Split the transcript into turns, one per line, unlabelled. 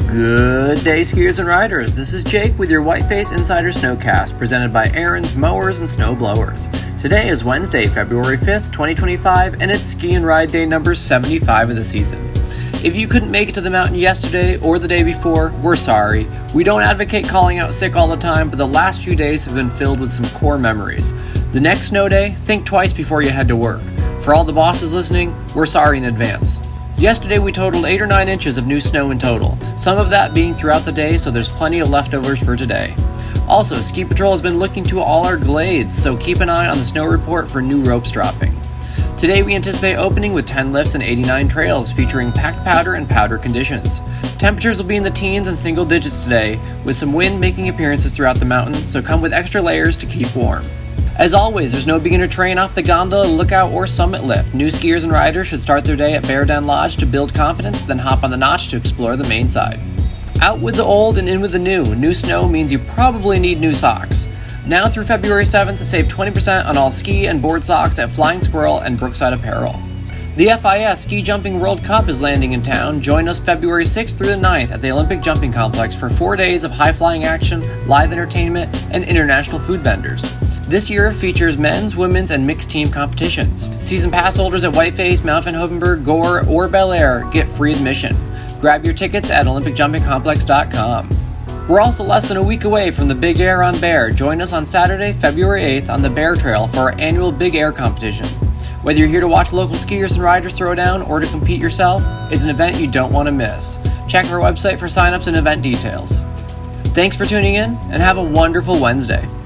Good day, skiers and riders. This is Jake with your Whiteface Insider Snowcast, presented by Aaron's Mowers and Snow Blowers. Today is Wednesday, February 5th, 2025, and it's ski and ride day number 75 of the season. If you couldn't make it to the mountain yesterday or the day before, we're sorry. We don't advocate calling out sick all the time, but the last few days have been filled with some core memories. The next snow day, think twice before you head to work. For all the bosses listening, we're sorry in advance. Yesterday we totaled 8 or 9 inches of new snow in total, some of that being throughout the day, so there's plenty of leftovers for today. Also, Ski Patrol has been looking to all our glades, so keep an eye on the snow report for new ropes dropping. Today we anticipate opening with 10 lifts and 89 trails featuring packed powder and powder conditions. Temperatures will be in the teens and single digits today, with some wind making appearances throughout the mountain, so come with extra layers to keep warm. As always, there's no beginner train off the gondola, lookout, or summit lift. New skiers and riders should start their day at Bear Den Lodge to build confidence, then hop on the notch to explore the main side. Out with the old and in with the new. New snow means you probably need new socks. Now through February 7th, save 20% on all ski and board socks at Flying Squirrel and Brookside Apparel. The FIS Ski Jumping World Cup is landing in town. Join us February 6th through the 9th at the Olympic Jumping Complex for 4 days of high-flying action, live entertainment, and international food vendors. This year features men's, women's, and mixed team competitions. Season pass holders at Whiteface, Mount Van Hoevenberg, Gore, or Bel Air get free admission. Grab your tickets at OlympicJumpingComplex.com. We're also less than a week away from the Big Air on Bear. Join us on Saturday, February 8th on the Bear Trail for our annual Big Air competition. Whether you're here to watch local skiers and riders throw down or to compete yourself, it's an event you don't want to miss. Check our website for signups and event details. Thanks for tuning in, and have a wonderful Wednesday.